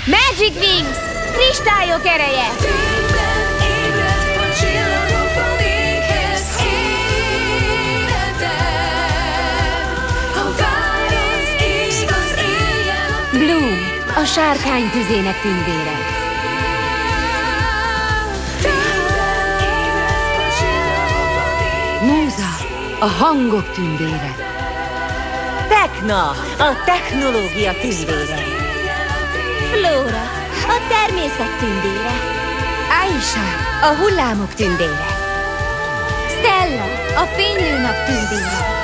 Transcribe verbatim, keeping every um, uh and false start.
Magic Wings! Kristályok ereje! Bloom, a sárkány tüzének tündére. Múza, a hangok tündére. Tekna, a technológia tündére. Flóra, a természet tündére. Aisha, a hullámok tündére. Stella, a fénylő nap tündére.